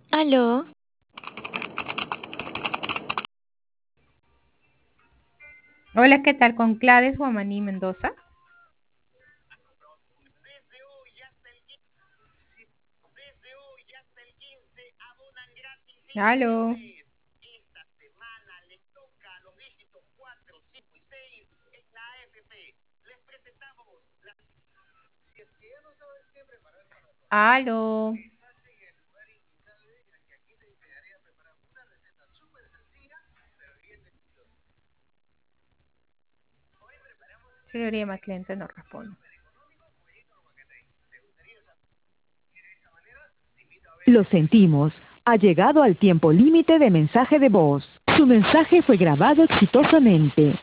Aló, Hola, ¿qué tal? Con Gladys Guamaní Mendoza. Aló. Aló. Señoría, más cliente no responde. Lo sentimos. Ha llegado al tiempo límite de mensaje de voz. Su mensaje fue grabado exitosamente.